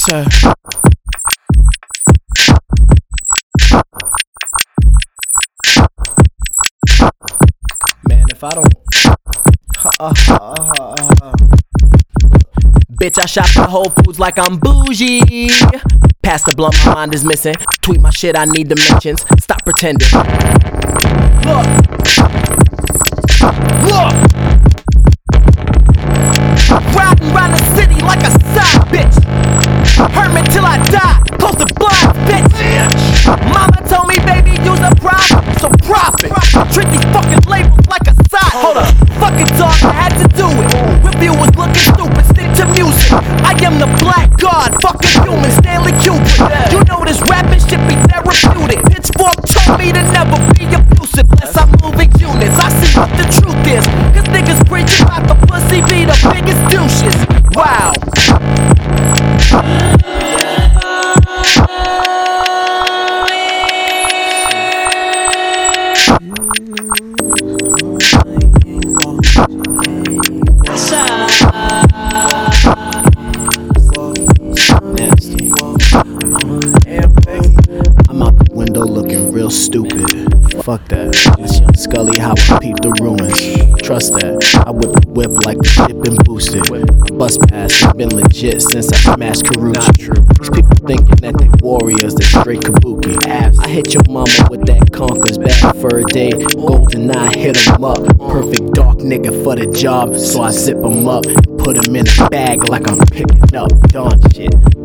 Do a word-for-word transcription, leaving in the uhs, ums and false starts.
said. Man, if I don't uh, uh, uh, uh. Bitch, I shop at Whole Foods like I'm bougie. Pass the blunt, my mind is missing. Tweet my shit, I need dimensions. Stop pretending. Look, look. Riding around the city like a side bitch. Hermit till I die. Close the blinds, bitch. Mama told me, baby, use a prop, so profit. Treat these fucking labels like a side. Hold up, fucking dog, I had to do it. Reviewers looking stupid, stick to music. I am the black god, fucking human, Stanley Kubrick. You know this rapping shit be therapeutic. Pitchfork told me to never be abusive, unless I'm moving units. I see what the truth is, cause niggas preaching about the pussy be the biggest douches. Wow. I'm out the window looking real stupid. Fuck that. It's Young Scully, how I peep the ruins. Trust that. I whip the whip like the shit been boosted. My bus pass has been legit since I smashed Karuchi. These people thinking that they warriors, they straight kabuki. I hit your mama with that Conker's bad for a day. Golden eye hit 'em up. Perfect dark nigga for the job, so I zip 'em up. Put 'em in a bag like I'm picking up Dawn shit.